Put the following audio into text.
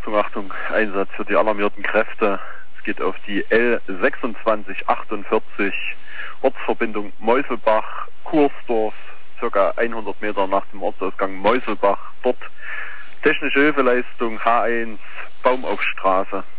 Achtung, Achtung, Einsatz für die alarmierten Kräfte. Es geht auf die L2648, Ortsverbindung Meuselbach, Kursdorf, circa 100 Meter nach dem Ortsausgang Meuselbach. Dort technische Hilfeleistung H1, Baumaufstraße.